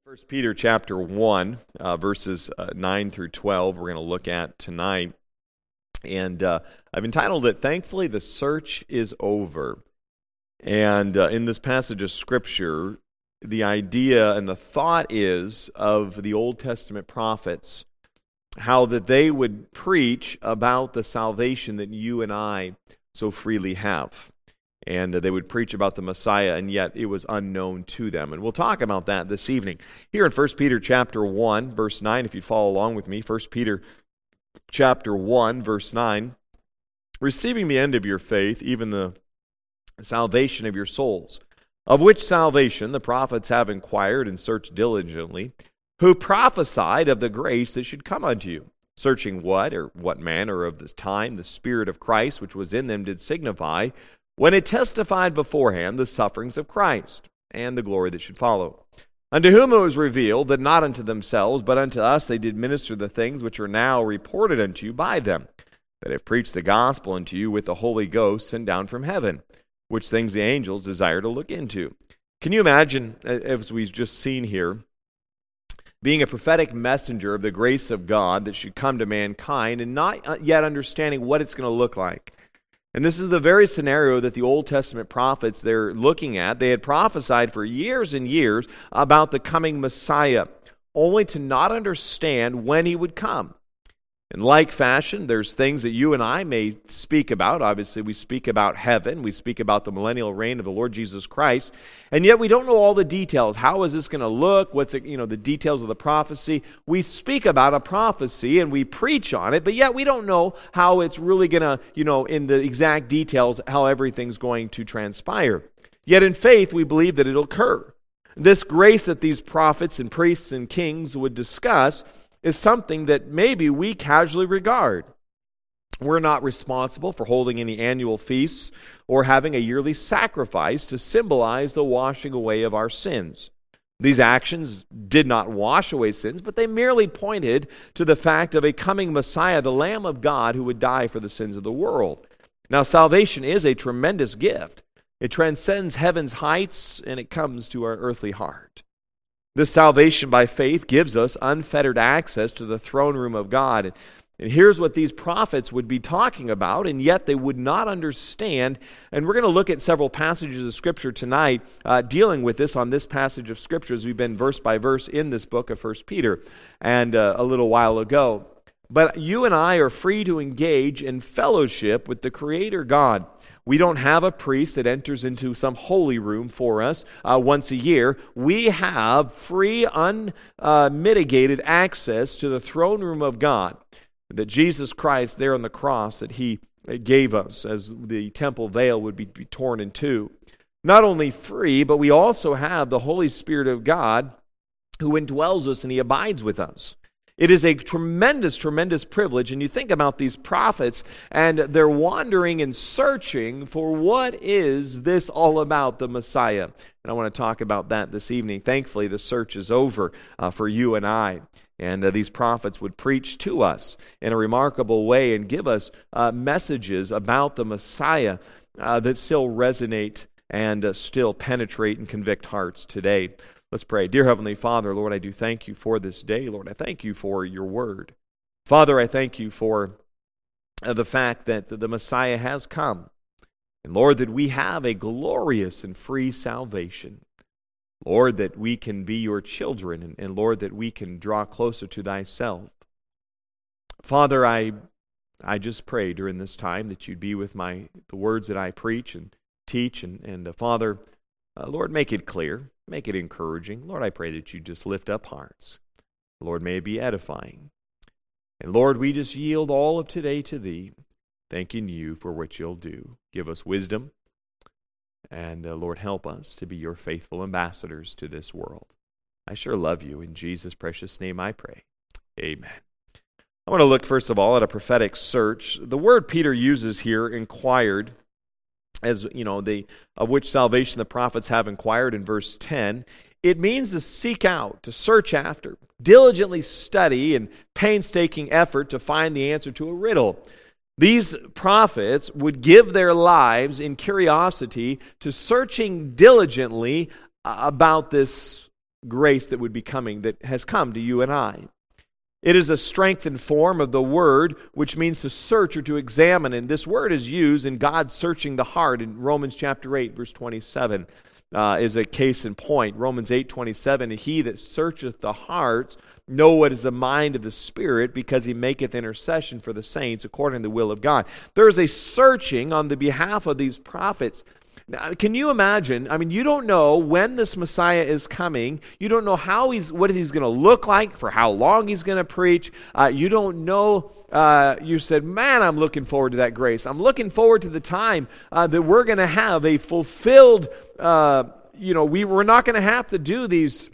First Peter chapter 1, verses 9 through 12, we're going to look at tonight. And I've entitled it, Thankfully the Search is Over. And in this passage of Scripture, the idea and the thought is of the Old Testament prophets, how that they would preach about the salvation that you and I so freely have. And they would preach about the Messiah, and yet it was unknown to them. And we'll talk about that this evening. Here in 1 Peter chapter 1, verse 9, if you'd follow along with me, 1 Peter chapter 1, verse 9, receiving the end of your faith, even the salvation of your souls, of which salvation the prophets have inquired and searched diligently, who prophesied of the grace that should come unto you, searching what manner of this time the Spirit of Christ which was in them did signify, when it testified beforehand the sufferings of Christ, and the glory that should follow. Unto whom it was revealed that not unto themselves, but unto us they did minister the things which are now reported unto you by them, that have preached the gospel unto you with the Holy Ghost sent down from heaven, which things the angels desire to look into. Can you imagine, as we've just seen here, being a prophetic messenger of the grace of God that should come to mankind and not yet understanding what it's going to look like? And this is the very scenario that the Old Testament prophets they're looking at. They had prophesied for years and years about the coming Messiah, only to not understand when he would come. In like fashion, there's things that you and I may speak about. Obviously, we speak about heaven. We speak about the millennial reign of the Lord Jesus Christ. And yet we don't know all the details. How is this going to look? What's it, the details of the prophecy? We speak about a prophecy and we preach on it, but yet we don't know how it's really going to, in the exact details, how everything's going to transpire. Yet in faith, we believe that it'll occur. This grace that these prophets and priests and kings would discuss is something that maybe we casually regard. We're not responsible for holding any annual feasts or having a yearly sacrifice to symbolize the washing away of our sins. These actions did not wash away sins, but they merely pointed to the fact of a coming Messiah, the Lamb of God, who would die for the sins of the world. Now, salvation is a tremendous gift. It transcends heaven's heights, and it comes to our earthly heart. This salvation by faith gives us unfettered access to the throne room of God. And here's what these prophets would be talking about, and yet they would not understand. And we're going to look at several passages of Scripture tonight dealing with this on this passage of Scripture as we've been verse by verse in this book of 1 Peter and a little while ago. But you and I are free to engage in fellowship with the Creator God. We don't have a priest that enters into some holy room for us once a year. We have free, unmitigated access to the throne room of God that Jesus Christ there on the cross that He gave us as the temple veil would be torn in two. Not only free, but we also have the Holy Spirit of God who indwells us and He abides with us. It is a tremendous, tremendous privilege. And you think about these prophets, and they're wandering and searching for what is this all about, the Messiah. And I want to talk about that this evening. Thankfully, the search is over for you and I. And these prophets would preach to us in a remarkable way and give us messages about the Messiah that still resonate and still penetrate and convict hearts today. Let's pray. Dear Heavenly Father, Lord, I do thank you for this day. Lord, I thank you for your word. Father, I thank you for the fact that the Messiah has come. And Lord, that we have a glorious and free salvation. Lord, that we can be your children. And Lord, that we can draw closer to thyself. Father, I just pray during this time that you'd be with the words that I preach and teach. And Father, Lord, make it clear. Make it encouraging. Lord, I pray that you just lift up hearts. Lord, may it be edifying. And Lord, we just yield all of today to thee, thanking you for what you'll do. Give us wisdom. And Lord, help us to be your faithful ambassadors to this world. I sure love you. In Jesus' precious name I pray. Amen. I want to look first of all at a prophetic search. The word Peter uses here, inquired, as of which salvation the prophets have inquired in verse 10, it means to seek out, to search after, diligently study and painstaking effort to find the answer to a riddle. These prophets would give their lives in curiosity to searching diligently about this grace that would be coming, that has come to you and I. It is a strengthened form of the word, which means to search or to examine. And this word is used in God searching the heart in Romans chapter 8, verse 27. Is a case in point. Romans 8:27, he that searcheth the hearts know what is the mind of the Spirit, because he maketh intercession for the saints according to the will of God. There is a searching on the behalf of these prophets. Now, can you imagine? I mean, you don't know when this Messiah is coming. You don't know what he's going to look like, for how long he's going to preach. You don't know. You said, man, I'm looking forward to that grace. I'm looking forward to the time that we're going to have a fulfilled, we're not going to have to do these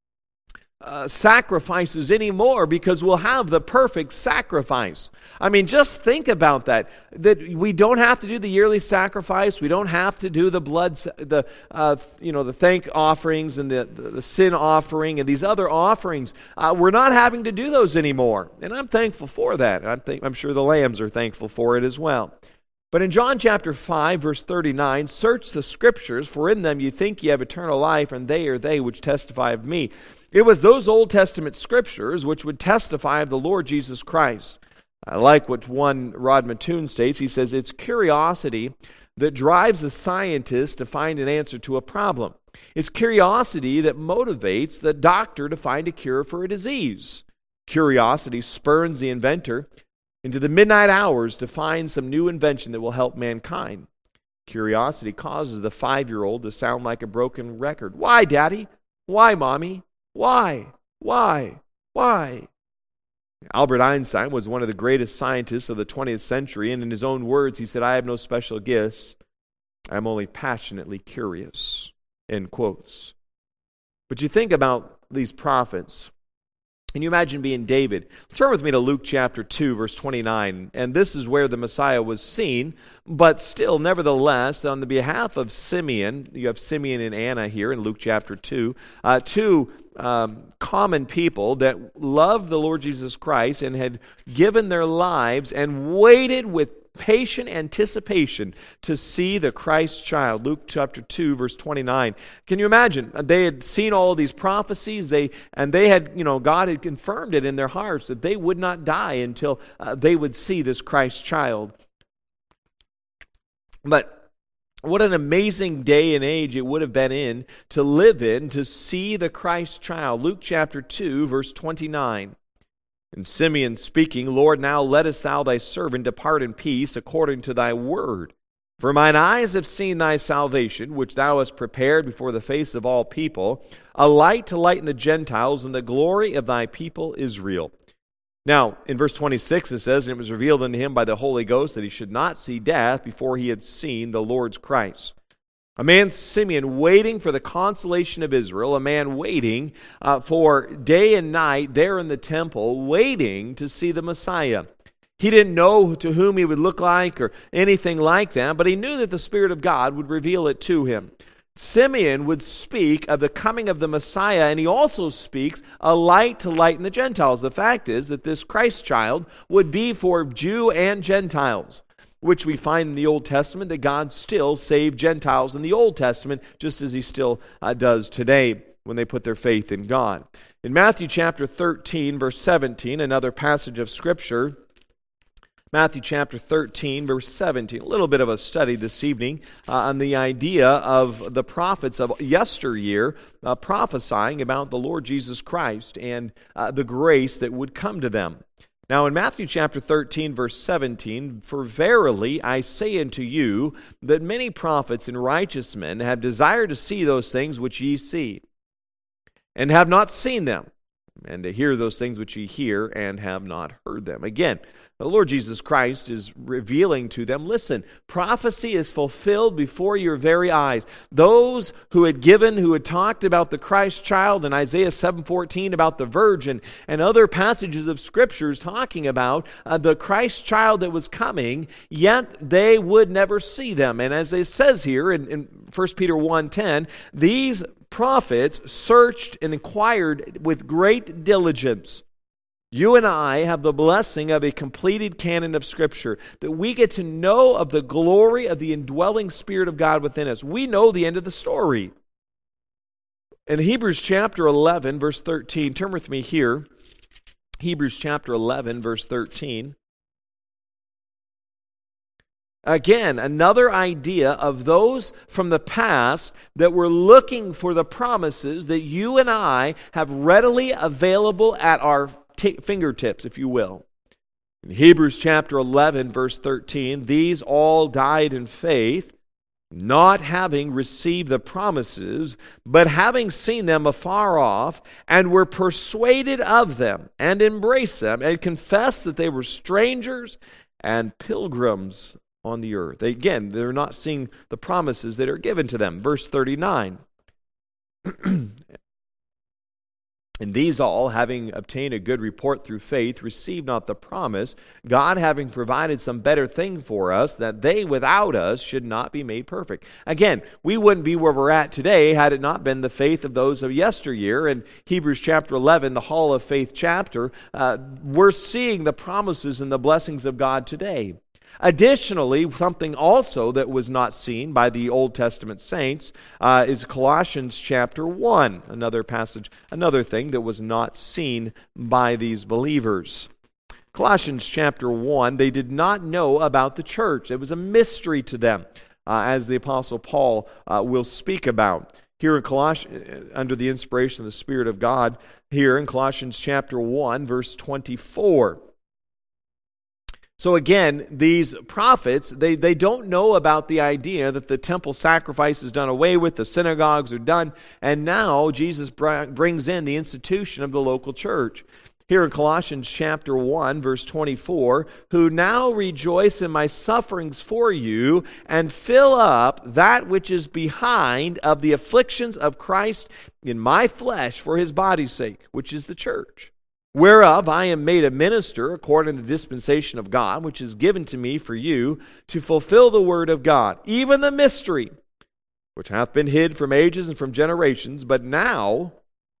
sacrifices anymore, because we'll have the perfect sacrifice. I mean, just think about that we don't have to do the yearly sacrifice. We don't have to do the blood, the thank offerings and the sin offering and these other offerings. We're not having to do those anymore, and I'm thankful for that. I'm sure the lambs are thankful for it as well. But in John chapter 5, verse 39, search the Scriptures, for in them you think ye have eternal life, and they are they which testify of me. It was those Old Testament Scriptures which would testify of the Lord Jesus Christ. I like what one Rod Mattoon states. He says, it's curiosity that drives the scientist to find an answer to a problem. It's curiosity that motivates the doctor to find a cure for a disease. Curiosity spurns the inventor into the midnight hours to find some new invention that will help mankind. Curiosity causes the 5-year-old to sound like a broken record. Why, Daddy? Why, Mommy? Why? Why? Why? Albert Einstein was one of the greatest scientists of the 20th century, and in his own words, he said, I have no special gifts. I'm only passionately curious. End quotes. But you think about these prophets. Can you imagine being David? Turn with me to Luke chapter 2, verse 29. And this is where the Messiah was seen, but still, nevertheless, on the behalf of Simeon, you have Simeon and Anna here in Luke chapter 2, two common people that loved the Lord Jesus Christ and had given their lives and waited with patient anticipation to see the Christ child. Luke chapter 2, verse 29. Can you imagine? They had seen all of these prophecies, they had, God had confirmed it in their hearts that they would not die until they would see this Christ child. But what an amazing day and age it would have been to live in, to see the Christ child. Luke chapter 2, verse 29. And Simeon speaking, Lord, now lettest thou thy servant depart in peace according to thy word. For mine eyes have seen thy salvation, which thou hast prepared before the face of all people, a light to lighten the Gentiles and the glory of thy people Israel. Now, in verse 26 it says, and it was revealed unto him by the Holy Ghost that he should not see death before he had seen the Lord's Christ. A man, Simeon, waiting for the consolation of Israel, a man waiting for day and night there in the temple, waiting to see the Messiah. He didn't know to whom he would look like or anything like that, but he knew that the Spirit of God would reveal it to him. Simeon would speak of the coming of the Messiah, and he also speaks a light to lighten the Gentiles. The fact is that this Christ child would be for Jew and Gentiles, which we find in the Old Testament that God still saved Gentiles in the Old Testament, just as he still does today when they put their faith in God. In Matthew chapter 13, verse 17, another passage of Scripture, Matthew chapter 13, verse 17, a little bit of a study this evening on the idea of the prophets of yesteryear prophesying about the Lord Jesus Christ and the grace that would come to them. Now in Matthew chapter 13, verse 17, for verily I say unto you that many prophets and righteous men have desired to see those things which ye see, and have not seen them, and to hear those things which ye hear, and have not heard them. Again, the Lord Jesus Christ is revealing to them, listen, prophecy is fulfilled before your very eyes. Those who had talked about the Christ child in Isaiah 7:14 about the virgin and other passages of scriptures talking about the Christ child that was coming, yet they would never see them. And as it says here in 1 Peter 1:10, these prophets searched and inquired with great diligence. You and I have the blessing of a completed canon of Scripture, that we get to know of the glory of the indwelling Spirit of God within us. We know the end of the story. In Hebrews chapter 11, verse 13, turn with me here. Hebrews chapter 11, verse 13. Again, another idea of those from the past that were looking for the promises that you and I have readily available at our fingertips, if you will. In Hebrews chapter 11, verse 13, these all died in faith, not having received the promises, but having seen them afar off, and were persuaded of them, and embraced them, and confessed that they were strangers and pilgrims on the earth. Again, they're not seeing the promises that are given to them. Verse 39. And these all, having obtained a good report through faith, received not the promise, God having provided some better thing for us, that they without us should not be made perfect. Again, we wouldn't be where we're at today had it not been the faith of those of yesteryear. In Hebrews chapter 11, the Hall of Faith chapter, we're seeing the promises and the blessings of God today. Additionally, something also that was not seen by the Old Testament saints is Colossians chapter 1, another passage, another thing that was not seen by these believers. Colossians chapter 1, they did not know about the church. It was a mystery to them, as the Apostle Paul will speak about. Here in Colossians, under the inspiration of the Spirit of God, here in Colossians chapter 1, verse 24. So again, these prophets, they don't know about the idea that the temple sacrifice is done away with, the synagogues are done, and now Jesus brings in the institution of the local church. Here in Colossians chapter 1, verse 24, who now rejoice in my sufferings for you, and fill up that which is behind of the afflictions of Christ in my flesh for his body's sake, which is the church. Whereof I am made a minister according to the dispensation of God, which is given to me for you, to fulfill the word of God, even the mystery, which hath been hid from ages and from generations, but now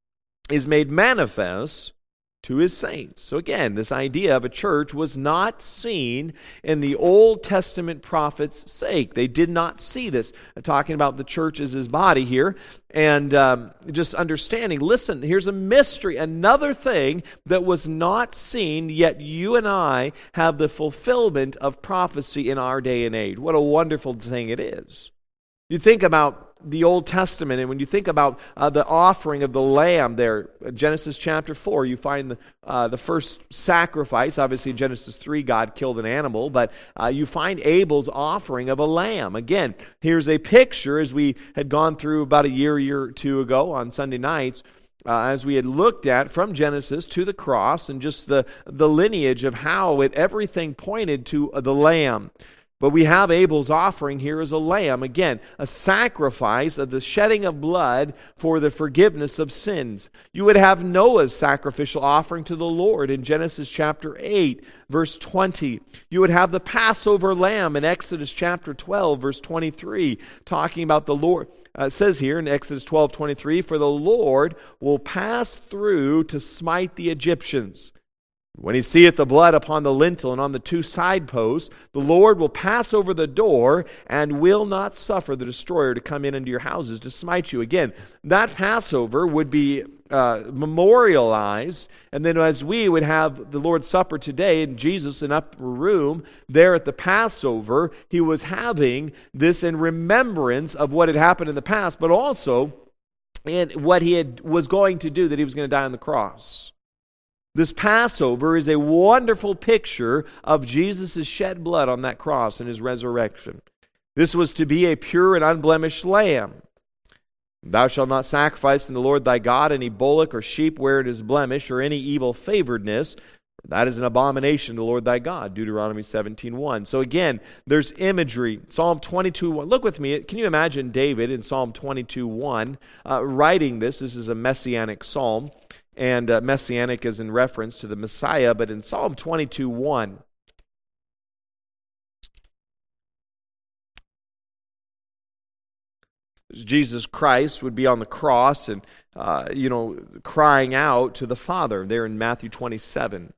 is made manifest to his saints. So again, this idea of a church was not seen in the Old Testament prophets' sake. They did not see this. I'm talking about the church as his body here. And just understanding, listen, here's a mystery, another thing that was not seen, yet you and I have the fulfillment of prophecy in our day and age. What a wonderful thing it is. You think about the Old Testament, and when you think about the offering of the lamb there, Genesis chapter 4, you find the first sacrifice. Obviously in Genesis 3, God killed an animal, but you find Abel's offering of a lamb. Again, here's a picture, as we had gone through about a year or two ago on Sunday nights, as we had looked at from Genesis to the cross, and just the lineage of how everything pointed to the lamb. But we have Abel's offering here as a lamb, again, a sacrifice of the shedding of blood for the forgiveness of sins. You would have Noah's sacrificial offering to the Lord in Genesis chapter 8, verse 20. You would have the Passover lamb in Exodus chapter 12, verse 23, talking about the Lord. It says here in Exodus 12, 23, for the Lord will pass through to smite the Egyptians. When he seeth the blood upon the lintel and on the two side posts, the Lord will pass over the door and will not suffer the destroyer to come in into your houses to smite you. Again, that Passover would be memorialized, and then as we would have the Lord's Supper today, in Jesus in upper room, there at the Passover, he was having this in remembrance of what had happened in the past, but also in what was going to do, that he was going to die on the cross. This Passover is a wonderful picture of Jesus' shed blood on that cross and his resurrection. This was to be a pure and unblemished lamb. Thou shalt not sacrifice in the Lord thy God any bullock or sheep where it is blemished, or any evil favoredness. That is an abomination to the Lord thy God. Deuteronomy 17:1. So again, there's imagery. Psalm 22:1. Look with me. Can you imagine David in Psalm 22:1 writing this? This is a messianic psalm. And messianic is in reference to the Messiah, but in Psalm 22:1, Jesus Christ would be on the cross and, crying out to the Father there in Matthew 27.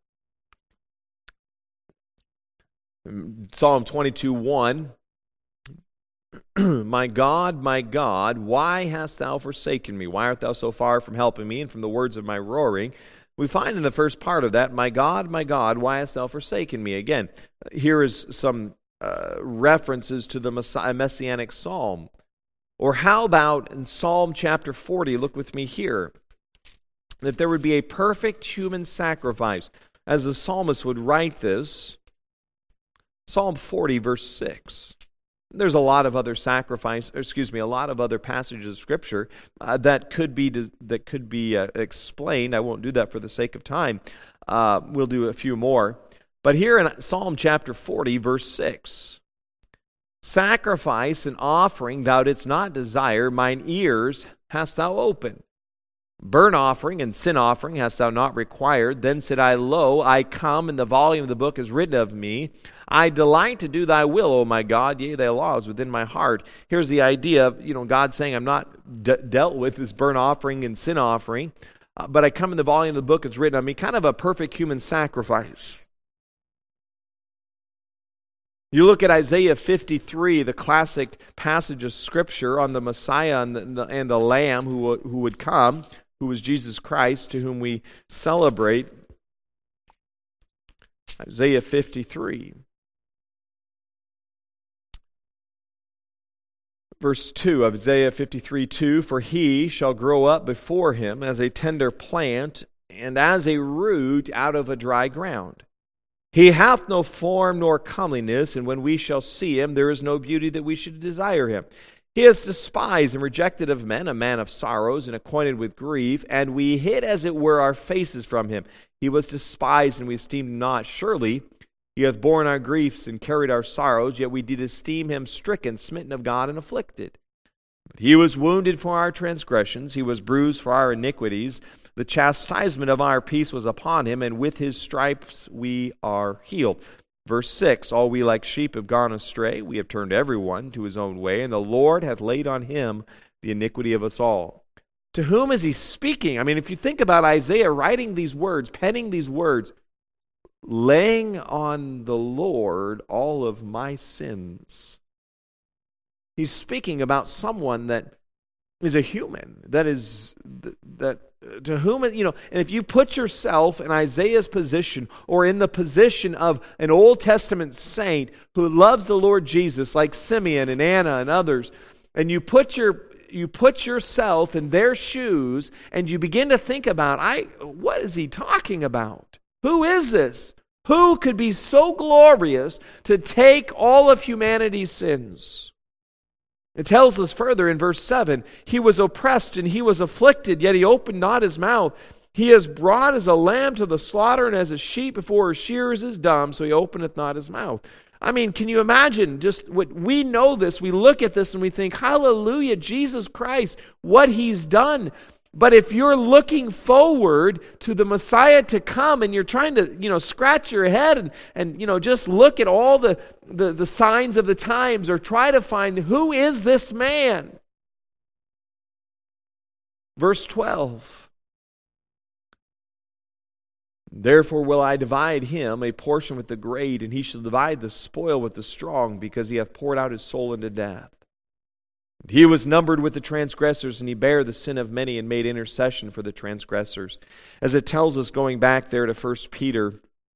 Psalm 22:1, my God, why hast thou forsaken me? Why art thou so far from helping me and from the words of my roaring? We find in the first part of that, my God, why hast thou forsaken me? Again, here is some references to the Messianic psalm. Or how about in Psalm chapter 40, look with me here, that there would be a perfect human sacrifice. As the psalmist would write this, Psalm 40, verse 6. There's a lot of other a lot of other passages of Scripture that could be explained. I won't do that for the sake of time. We'll do a few more. But here in Psalm chapter 40, verse 6, sacrifice and offering thou didst not desire, mine ears hast thou opened. Burnt offering and sin offering hast thou not required. Then said I, Lo, I come, and the volume of the book is written of me. I delight to do thy will, O my God, yea, thy law is within my heart. Here's the idea of, God saying, I'm not dealt with this burnt offering and sin offering, but I come in the volume of the book, it's written of me, kind of a perfect human sacrifice. You look at Isaiah 53, the classic passage of Scripture on the Messiah and the Lamb who would come, who was Jesus Christ, to whom we celebrate. Isaiah 53. Verse 2 of Isaiah 53, 2, for he shall grow up before him as a tender plant, and as a root out of a dry ground. He hath no form nor comeliness, and when we shall see him, there is no beauty that we should desire him. He is despised and rejected of men, a man of sorrows and acquainted with grief, and we hid as it were our faces from him. He was despised, and we esteemed him not. Surely he hath borne our griefs and carried our sorrows, yet we did esteem him stricken, smitten of God, and afflicted. But he was wounded for our transgressions, he was bruised for our iniquities. The chastisement of our peace was upon him, and with his stripes we are healed. Verse 6, all we like sheep have gone astray, we have turned everyone to his own way, and the Lord hath laid on him the iniquity of us all. To whom is he speaking? I mean, if you think about Isaiah writing these words, penning these words, laying on the Lord all of my sins. He's speaking about someone that is a human, that to whom, and if you put yourself in Isaiah's position or in the position of an Old Testament saint who loves the Lord Jesus, like Simeon and Anna and others, and you put yourself in their shoes and you begin to think about, what is he talking about? Who is this? Who could be so glorious to take all of humanity's sins? It tells us further in verse 7, he was oppressed and he was afflicted, yet he opened not his mouth. He is brought as a lamb to the slaughter, and as a sheep before her shearers is dumb, so he openeth not his mouth. I mean, can you imagine just what we know this, we look at this and we think, hallelujah, Jesus Christ, what he's done. But if you're looking forward to the Messiah to come and you're trying to, scratch your head and just look at all the signs of the times or try to find who is this man? Verse 12. Therefore will I divide him a portion with the great, and he shall divide the spoil with the strong, because he hath poured out his soul into death. He was numbered with the transgressors, and he bare the sin of many and made intercession for the transgressors. As it tells us, going back there to 1 Peter,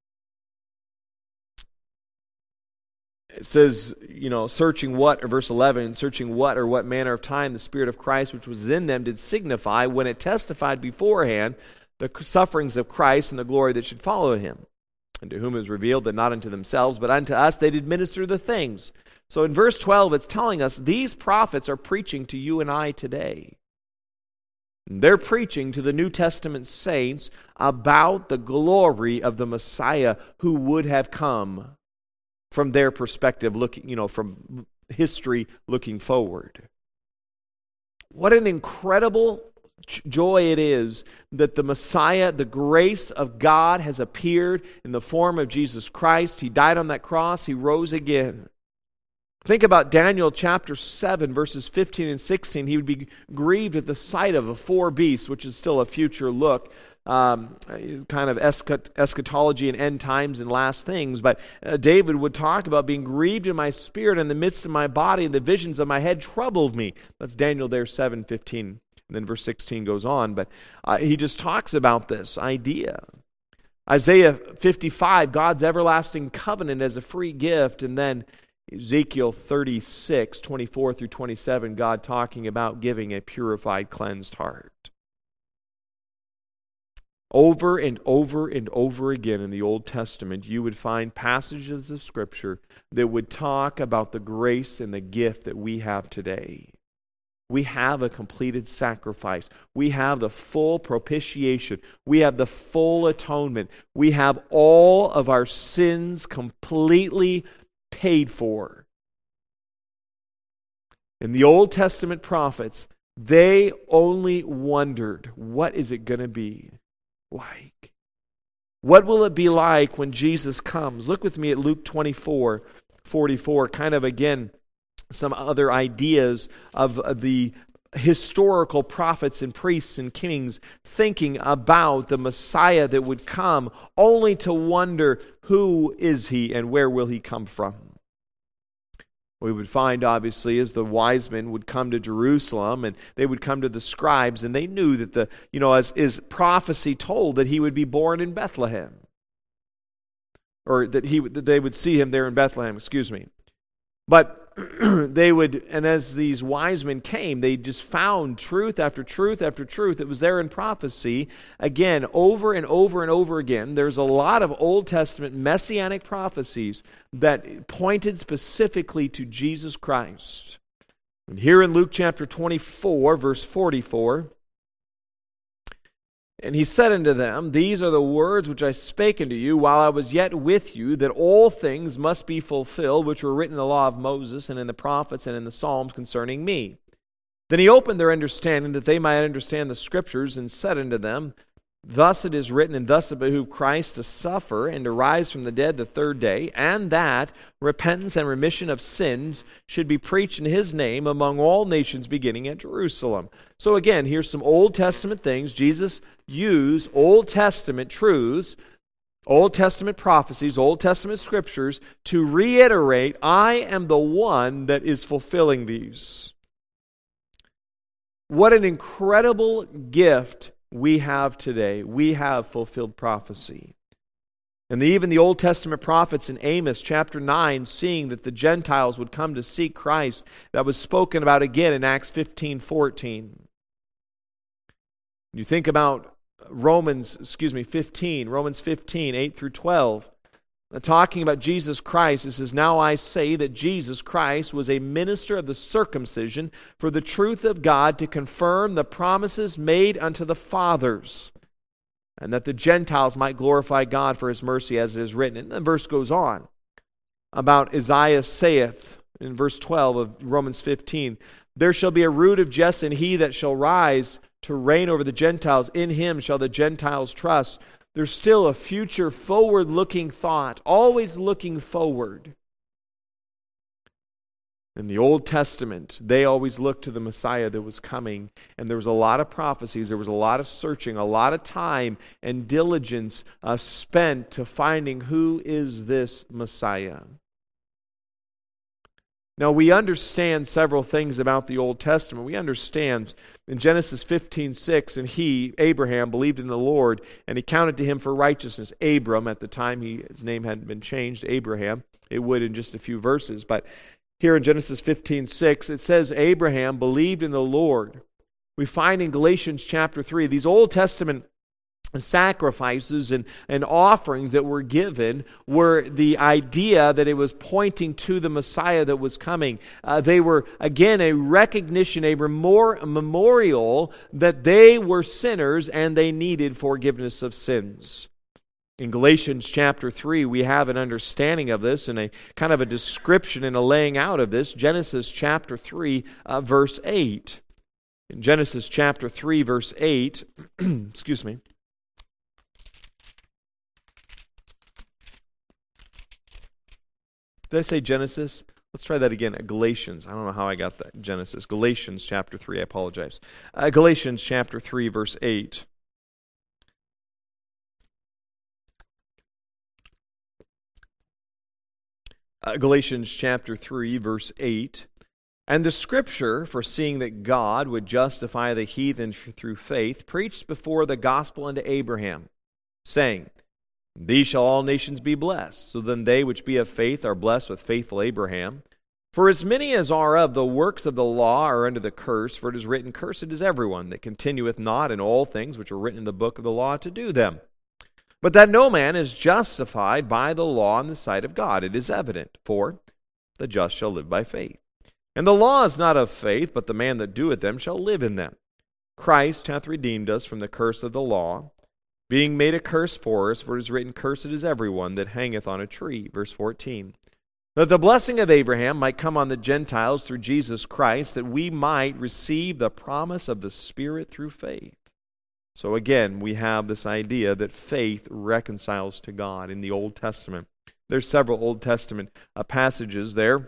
it says, searching what, or verse 11, searching what or what manner of time the Spirit of Christ which was in them did signify, when it testified beforehand the sufferings of Christ and the glory that should follow him. And to whom it was revealed that not unto themselves, but unto us they did minister the things. So in verse 12, it's telling us these prophets are preaching to you and I today. They're preaching to the New Testament saints about the glory of the Messiah who would have come from their perspective, looking, from history looking forward. What an incredible joy it is that the Messiah, the grace of God, has appeared in the form of Jesus Christ. He died on that cross. He rose again. Think about Daniel chapter 7, verses 15 and 16. He would be grieved at the sight of the four beasts, which is still a future look. kind of eschatology and end times and last things, but David would talk about being grieved in my spirit in the midst of my body, and the visions of my head troubled me. That's Daniel there, 7:15. And then verse 16 goes on, but he just talks about this idea. Isaiah 55, God's everlasting covenant as a free gift, and then Ezekiel 36, 24 through 27, God talking about giving a purified, cleansed heart. Over and over and over again in the Old Testament, you would find passages of Scripture that would talk about the grace and the gift that we have today. We have a completed sacrifice. We have the full propitiation. We have the full atonement. We have all of our sins completely paid for. And the Old Testament prophets, they only wondered, what is it going to be like? What will it be like when Jesus comes? Look with me at Luke 24:44, kind of again, some other ideas of the historical prophets and priests and kings thinking about the Messiah that would come, only to wonder, who is he and where will he come from? We would find, obviously, as the wise men would come to Jerusalem and they would come to the scribes, and they knew that as prophecy told, that he would be born in Bethlehem, or that they would see him there in Bethlehem. But they would, and as these wise men came, they just found truth after truth after truth that was there in prophecy. Again, over and over and over again, there's a lot of Old Testament messianic prophecies that pointed specifically to Jesus Christ. And here in Luke chapter 24, verse 44, and he said unto them, These are the words which I spake unto you while I was yet with you, that all things must be fulfilled, which were written in the law of Moses, and in the prophets, and in the Psalms concerning me. Then he opened their understanding, that they might understand the Scriptures, and said unto them, Thus it is written, and thus it behooved Christ to suffer, and to rise from the dead the third day, and that repentance and remission of sins should be preached in his name among all nations, beginning at Jerusalem. So again, here's some Old Testament things. Jesus used Old Testament truths, Old Testament prophecies, Old Testament scriptures to reiterate, I am the one that is fulfilling these. What an incredible gift we have today. We have fulfilled prophecy. And even the Old Testament prophets in Amos chapter 9, seeing that the Gentiles would come to seek Christ, that was spoken about again in Acts 15:14. You think about Romans 15, 8 through 12. Talking about Jesus Christ, it says, Now I say that Jesus Christ was a minister of the circumcision for the truth of God, to confirm the promises made unto the fathers, and that the Gentiles might glorify God for his mercy, as it is written. And the verse goes on about Isaiah saith, in verse 12 of Romans 15, There shall be a root of Jesse, and he that shall rise to reign over the Gentiles, in him shall the Gentiles trust. There's still a future forward-looking thought, always looking forward. In the Old Testament, they always looked to the Messiah that was coming, and there was a lot of prophecies, there was a lot of searching, a lot of time and diligence spent to finding who is this Messiah. Now, we understand several things about the Old Testament. We understand in Genesis 15:6, and he, Abraham, believed in the Lord, and he counted to him for righteousness. Abram, at the time, his name hadn't been changed, Abraham. It would in just a few verses. But here in Genesis 15:6, it says Abraham believed in the Lord. We find in Galatians chapter 3, these Old Testament sacrifices and offerings that were given were the idea that it was pointing to the Messiah that was coming. They were, again, a recognition, a memorial that they were sinners and they needed forgiveness of sins. In Galatians chapter 3, we have an understanding of this and a kind of a description and a laying out of this. Genesis chapter 3, verse 8. In Genesis chapter 3, verse 8, excuse me. Did I say Genesis? Let's try that again. Galatians. I don't know how I got that. Genesis. Galatians chapter 3. I apologize. Galatians chapter 3, verse 8. Galatians chapter 3, verse 8. And the scripture, foreseeing that God would justify the heathen through faith, preached before the gospel unto Abraham, saying, These shall all nations be blessed. So then they which be of faith are blessed with faithful Abraham. For as many as are of the works of the law are under the curse, for it is written, Cursed is everyone that continueth not in all things which are written in the book of the law to do them. But that no man is justified by the law in the sight of God, it is evident, for the just shall live by faith. And the law is not of faith, but the man that doeth them shall live in them. Christ hath redeemed us from the curse of the law, being made a curse for us, for it is written, Cursed is everyone that hangeth on a tree. Verse 14. That the blessing of Abraham might come on the Gentiles through Jesus Christ, that we might receive the promise of the Spirit through faith. So again, we have this idea that faith reconciles to God in the Old Testament. There's several Old Testament passages there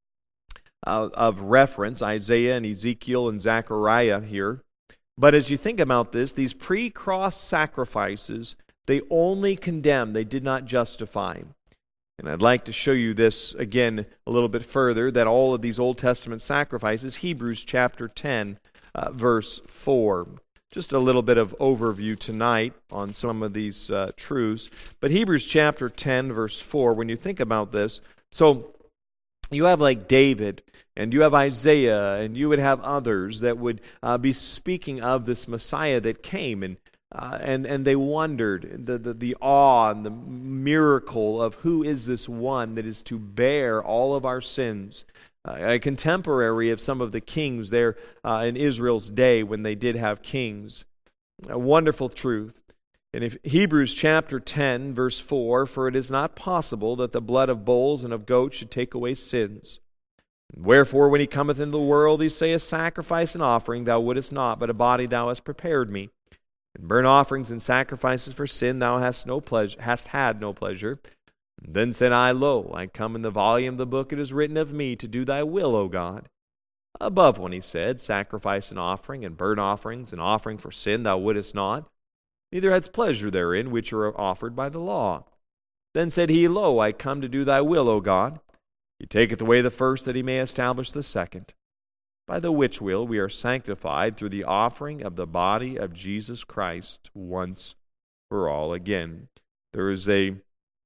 of reference, Isaiah and Ezekiel and Zechariah here. But as you think about this, these pre-cross sacrifices, they only condemn, they did not justify. And I'd like to show you this again a little bit further, that all of these Old Testament sacrifices, Hebrews chapter 10, verse 4. Just a little bit of overview tonight on some of these truths. But Hebrews chapter 10, verse 4, when you think about this, so you have like David, and you have Isaiah, and you would have others that would be speaking of this Messiah that came, and they wondered the awe and the miracle of who is this one that is to bear all of our sins. A contemporary of some of the kings there in Israel's day when they did have kings. A wonderful truth. And if Hebrews chapter 10, verse 4, For it is not possible that the blood of bulls and of goats should take away sins. Wherefore, when he cometh into the world, he saith, Sacrifice and offering thou wouldest not, but a body thou hast prepared me. And burnt offerings and sacrifices for sin thou hast had no pleasure. And then said I, Lo, I come in the volume of the book, it is written of me, to do thy will, O God. Above when he said, Sacrifice and offering, and burnt offerings, and offering for sin thou wouldest not, neither hadst pleasure therein, which are offered by the law. Then said he, Lo, I come to do thy will, O God. He taketh away the first, that he may establish the second. By the which will we are sanctified through the offering of the body of Jesus Christ once for all. Again, there is a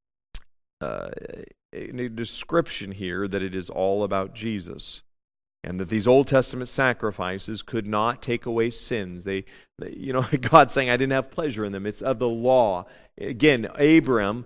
description here that it is all about Jesus, and that these Old Testament sacrifices could not take away sins. They God's saying, I didn't have pleasure in them. It's of the law. Again, Abram,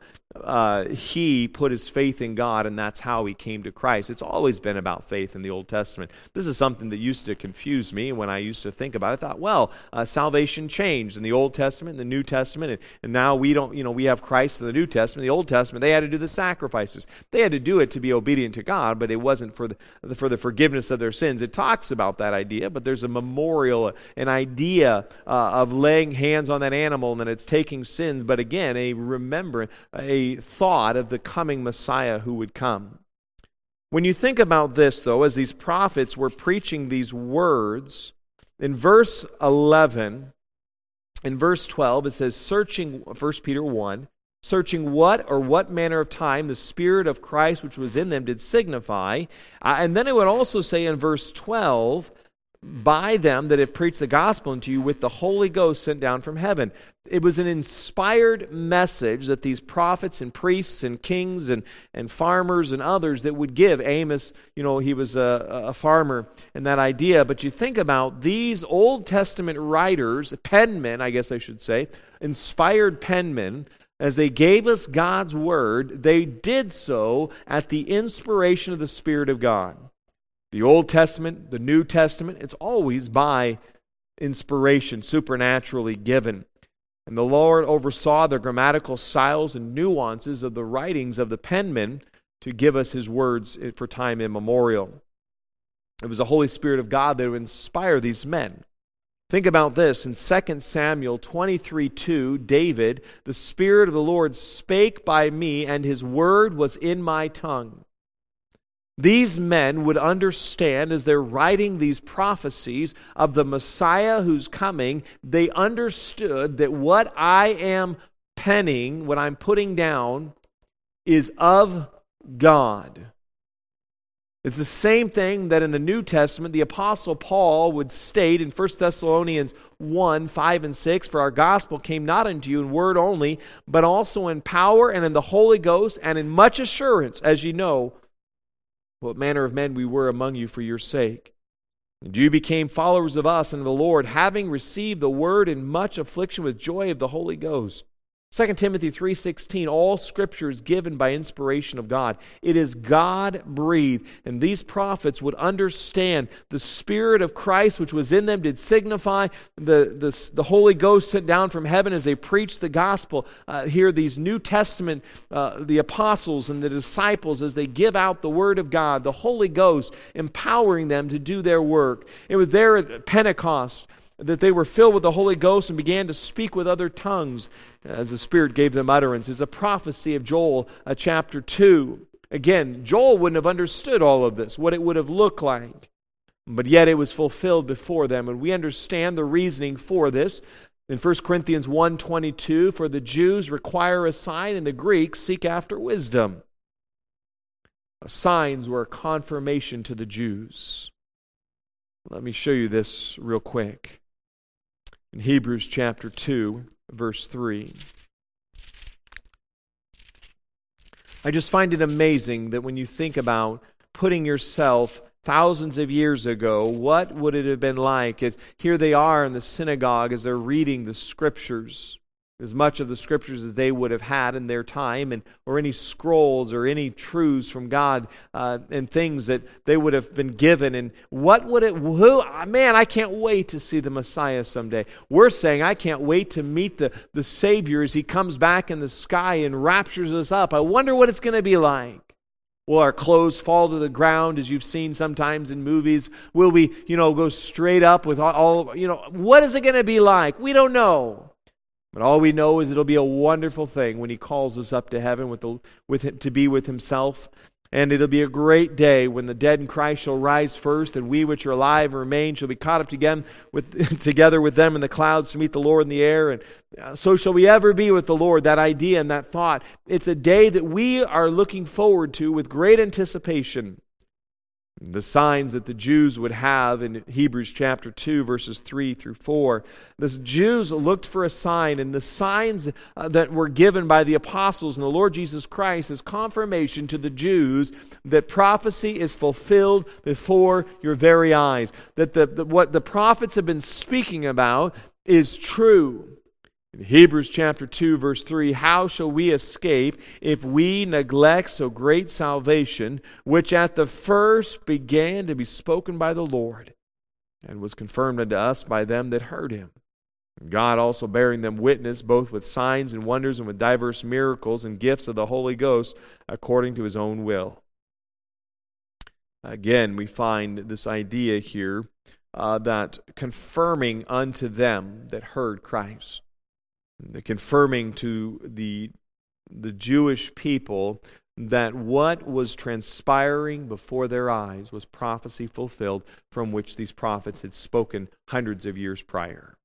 he put his faith in God, and that's how he came to Christ. It's always been about faith in the Old Testament. This is something that used to confuse me when I used to think about it. I thought, well, salvation changed in the Old Testament, in the New Testament, and now we don't, we have Christ in the New Testament. The Old Testament, they had to do the sacrifices. They had to do it to be obedient to God, but it wasn't for the forgiveness of their sins. It talks about that idea, but there's a memorial, an idea of laying hands on that animal, and then it's taking sins, but again, a remembrance, a thought of the coming Messiah who would come. When you think about this, though, as these prophets were preaching these words, in verse 11, in verse 12, it says, searching, 1 Peter 1, searching what manner of time the Spirit of Christ which was in them did signify. And then it would also say in verse 12, by them that have preached the gospel unto you with the Holy Ghost sent down from heaven. It was an inspired message that these prophets and priests and kings and farmers and others that would give. Amos, he was a farmer in that idea. But you think about these Old Testament writers, penmen, I guess I should say, inspired penmen, as they gave us God's word, they did so at the inspiration of the Spirit of God. The Old Testament, the New Testament, it's always by inspiration, supernaturally given. And the Lord oversaw the grammatical styles and nuances of the writings of the penmen to give us His words for time immemorial. It was the Holy Spirit of God that would inspire these men. Think about this. In 2 Samuel 23:2, David, the Spirit of the Lord spake by me, and His word was in my tongue. These men would understand as they're writing these prophecies of the Messiah who's coming, they understood that what I am penning, what I'm putting down, is of God. It's the same thing that in the New Testament the Apostle Paul would state in 1 Thessalonians 1, 5 and 6, "For our gospel came not unto you in word only, but also in power and in the Holy Ghost and in much assurance, as ye know what manner of men we were among you for your sake. And you became followers of us and of the Lord, having received the word in much affliction with joy of the Holy Ghost." 2 Timothy 3:16, all Scripture is given by inspiration of God. It is God-breathed. And these prophets would understand the Spirit of Christ which was in them did signify the Holy Ghost sent down from heaven as they preached the gospel. Here these New Testament, the apostles and the disciples, as they give out the Word of God, the Holy Ghost empowering them to do their work. It was there at Pentecost that they were filled with the Holy Ghost and began to speak with other tongues as the Spirit gave them utterance. It's a prophecy of Joel chapter 2. Again, Joel wouldn't have understood all of this, what it would have looked like. But yet it was fulfilled before them. And we understand the reasoning for this. In 1 Corinthians 1:22, "For the Jews require a sign, and the Greeks seek after wisdom." Signs were a confirmation to the Jews. Let me show you this real quick. In Hebrews chapter 2, verse 3. I just find it amazing that when you think about putting yourself thousands of years ago, what would it have been like? Here they are in the synagogue as they're reading the Scriptures, as much of the Scriptures as they would have had in their time, or any scrolls or any truths from God and things that they would have been given. And what would it, man, I can't wait to see the Messiah someday. We're saying, I can't wait to meet the Savior as He comes back in the sky and raptures us up. I wonder what it's going to be like. Will our clothes fall to the ground, as you've seen sometimes in movies? Will we, go straight up with all what is it going to be like? We don't know. But all we know is it'll be a wonderful thing when He calls us up to heaven with Him, to be with Himself. And it'll be a great day when the dead in Christ shall rise first, and we which are alive and remain shall be caught up together with them in the clouds to meet the Lord in the air. And so shall we ever be with the Lord. That idea and that thought. It's a day that we are looking forward to with great anticipation. The signs that the Jews would have in Hebrews chapter 2, verses 3 through 4. The Jews looked for a sign, and the signs that were given by the apostles and the Lord Jesus Christ is confirmation to the Jews that prophecy is fulfilled before your very eyes. That what the prophets have been speaking about is true. In Hebrews chapter 2, verse 3, "How shall we escape if we neglect so great salvation, which at the first began to be spoken by the Lord, and was confirmed unto us by them that heard Him? God also bearing them witness, both with signs and wonders, and with diverse miracles and gifts of the Holy Ghost, according to His own will." Again, we find this idea here that confirming unto them that heard Christ. The confirming to the Jewish people that what was transpiring before their eyes was prophecy fulfilled from which these prophets had spoken hundreds of years prior.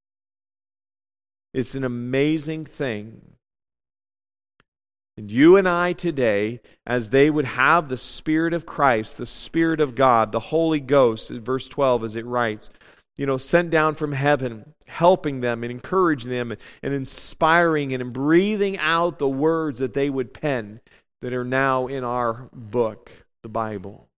It's an amazing thing. And you and I today, as they would have the Spirit of Christ, the Spirit of God, the Holy Ghost, in verse 12 as it writes, sent down from heaven, helping them and encouraging them and inspiring and breathing out the words that they would pen that are now in our book, the Bible.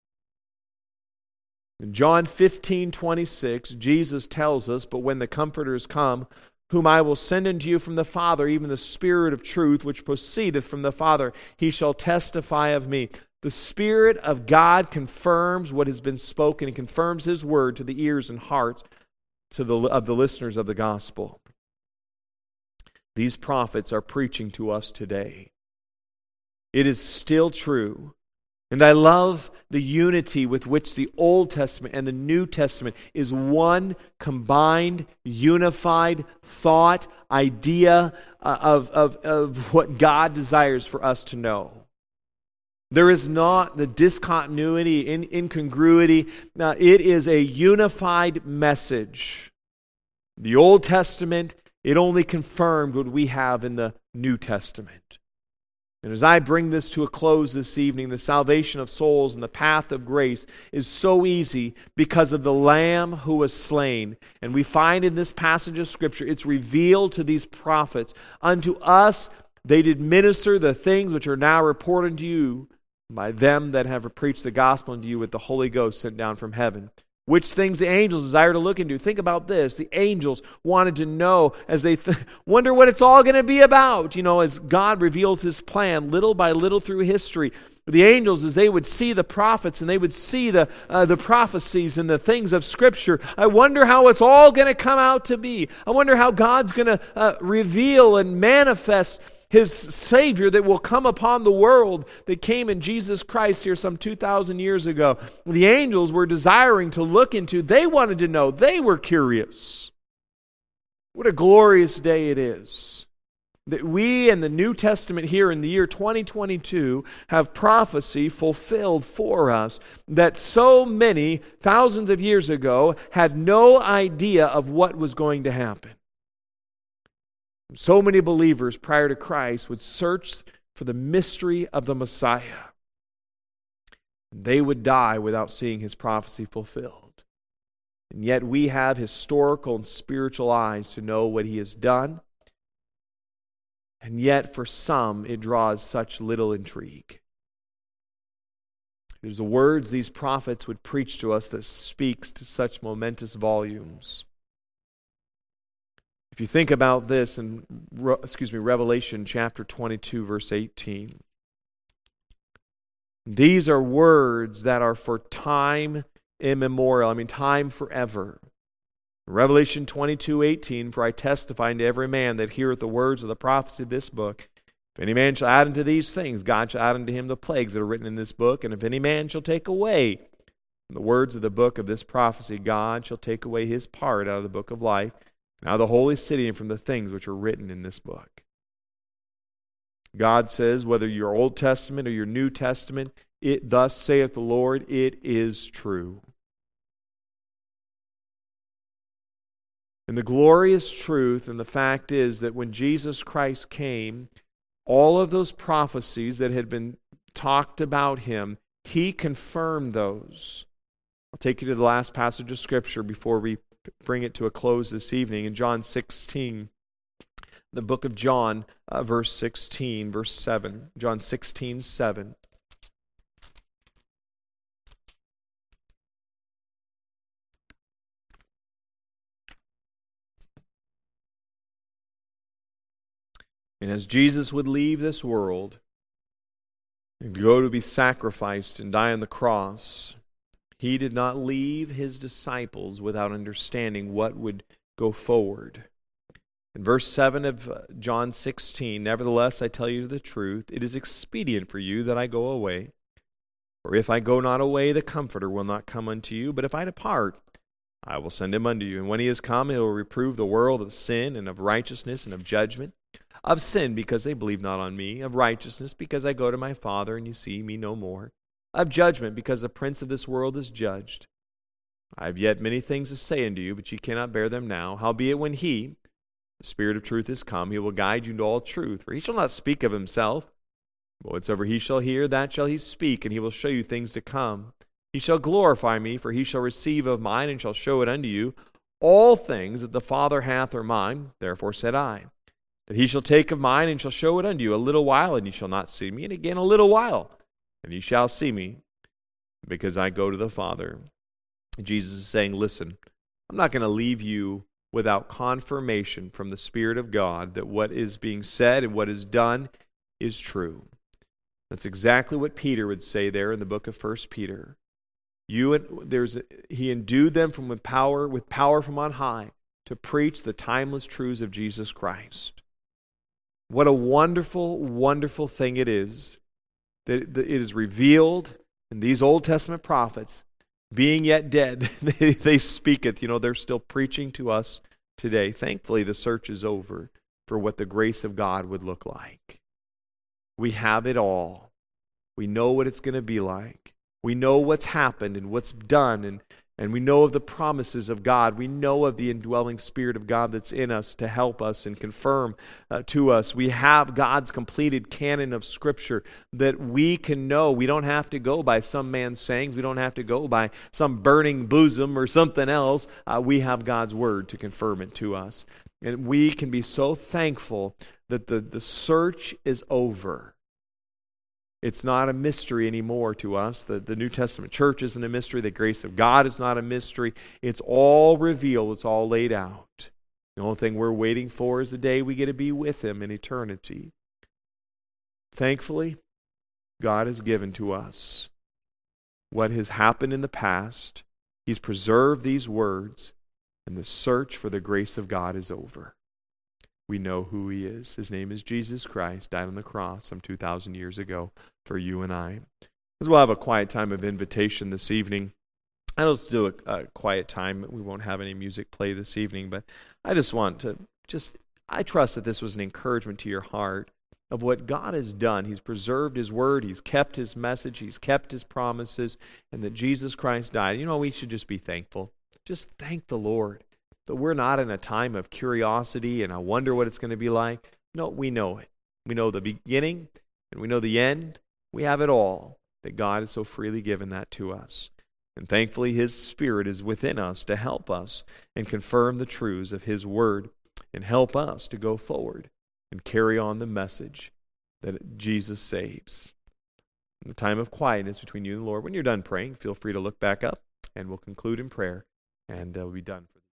In John 15:26, Jesus tells us, "But when the Comforter is come, whom I will send unto you from the Father, even the Spirit of truth, which proceedeth from the Father, He shall testify of me." The Spirit of God confirms what has been spoken and confirms His word to the ears and hearts of the listeners of the gospel. These prophets are preaching to us today. It is still true. And I love the unity with which the Old Testament and the New Testament is one combined, unified thought, idea of what God desires for us to know. There is not the discontinuity, incongruity. It is a unified message. The Old Testament, it only confirmed what we have in the New Testament. And as I bring this to a close this evening, the salvation of souls and the path of grace is so easy because of the Lamb who was slain. And we find in this passage of Scripture, it's revealed to these prophets, unto us they did minister the things which are now reported to you by them that have preached the gospel unto you with the Holy Ghost sent down from heaven. Which things the angels desire to look into. Think about this. The angels wanted to know as they wonder what it's all going to be about. As God reveals His plan little by little through history. The angels, as they would see the prophets and they would see the prophecies and the things of Scripture, I wonder how it's all going to come out to be. I wonder how God's going to reveal and manifest His Savior that will come upon the world that came in Jesus Christ here some 2,000 years ago. The angels were desiring to look into. They wanted to know. They were curious. What a glorious day it is that we in the New Testament here in the year 2022 have prophecy fulfilled for us that so many thousands of years ago had no idea of what was going to happen. So many believers prior to Christ would search for the mystery of the Messiah. They would die without seeing His prophecy fulfilled. And yet we have historical and spiritual eyes to know what He has done. And yet for some it draws such little intrigue. It is the words these prophets would preach to us that speaks to such momentous volumes. If you think about this in Revelation chapter 22, verse 18, these are words that are for time immemorial. Time forever. Revelation 22:18, for I testify unto every man that heareth the words of the prophecy of this book. If any man shall add unto these things, God shall add unto him the plagues that are written in this book. And if any man shall take away the words of the book of this prophecy, God shall take away his part out of the book of life, now the holy city, and from the things which are written in this book. God says, whether you're Old Testament or your New Testament, it thus saith the Lord, it is true. And the glorious truth and the fact is that when Jesus Christ came, all of those prophecies that had been talked about Him, He confirmed those. I'll take you to the last passage of Scripture before we bring it to a close this evening. In John 16, the book of John, verse 16, verse 7. John 16, 7. And as Jesus would leave this world and go to be sacrificed and die on the cross, He did not leave His disciples without understanding what would go forward. In verse 7 of John 16, nevertheless, I tell you the truth, it is expedient for you that I go away. For if I go not away, the Comforter will not come unto you, but if I depart, I will send him unto you. And when he is come, he will reprove the world of sin and of righteousness and of judgment. Of sin, because they believe not on me. Of righteousness, because I go to my Father, and you see me no more. Of judgment, because the prince of this world is judged. I have yet many things to say unto you, but ye cannot bear them now. Howbeit when He, the Spirit of truth, is come, He will guide you into all truth. For He shall not speak of Himself, but whatsoever He shall hear, that shall He speak, and He will show you things to come. He shall glorify me, for He shall receive of mine, and shall show it unto you. All things that the Father hath are mine, therefore said I, that He shall take of mine, and shall show it unto you. A little while, and ye shall not see me, and again a little while, and ye shall see me, because I go to the Father. Jesus is saying, listen, I'm not going to leave you without confirmation from the Spirit of God that what is being said and what is done is true. That's exactly what Peter would say there in the book of 1 Peter. He endued them with power from on high to preach the timeless truths of Jesus Christ. What a wonderful, wonderful thing it is that it is revealed in these Old Testament prophets, being yet dead, they speaketh. They're still preaching to us today. Thankfully, the search is over for what the grace of God would look like. We have it all. We know what it's going to be like. We know what's happened and what's done, and And we know of the promises of God. We know of the indwelling Spirit of God that's in us to help us and confirm to us. We have God's completed canon of Scripture that we can know. We don't have to go by some man's sayings. We don't have to go by some burning bosom or something else. We have God's Word to confirm it to us. And we can be so thankful that the search is over. It's not a mystery anymore to us. The New Testament church isn't a mystery. The grace of God is not a mystery. It's all revealed. It's all laid out. The only thing we're waiting for is the day we get to be with Him in eternity. Thankfully, God has given to us what has happened in the past. He's preserved these words, and the search for the grace of God is over. We know who He is. His name is Jesus Christ, died on the cross some 2,000 years ago for you and I. As we'll have a quiet time of invitation this evening. And let's do a quiet time. We won't have any music play this evening, but I just want to I trust that this was an encouragement to your heart of what God has done. He's preserved His Word. He's kept His message. He's kept His promises, and that Jesus Christ died. You know, we should just be thankful. Just thank the Lord that we're not in a time of curiosity and I wonder what it's going to be like. No, we know it. We know the beginning and we know the end. We have it all, that God has so freely given that to us. And thankfully, His Spirit is within us to help us and confirm the truths of His Word and help us to go forward and carry on the message that Jesus saves. In the time of quietness between you and the Lord, when you're done praying, feel free to look back up and we'll conclude in prayer and we'll be done for